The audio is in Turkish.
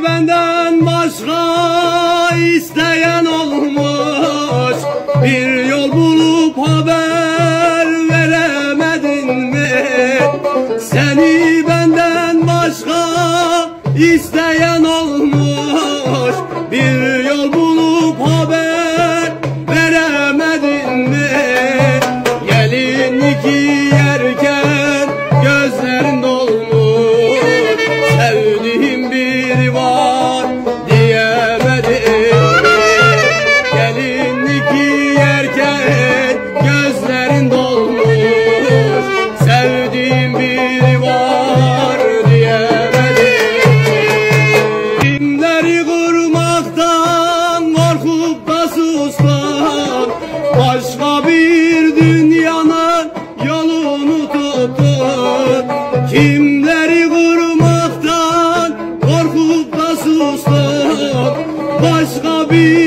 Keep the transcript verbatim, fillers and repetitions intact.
benden başka isteyen olmuş. Bir yol bulup haber veremedin mi? Seni benden başka isteyen olmuş. Bir yol bulup haber veremedin mi? Gelinlik yerken gözlerin dolmuş. Sevdiğim biri var diyemedin mi? Gelinlik yerken gözlerin dolmuş. Sevdiğim biri var diyemedin mi? Kimleri kurmaktan korkup da sustan, başka bir dünyanın yolunu tuttun. Kimleri kurmaktan korkup da sustan, başka bir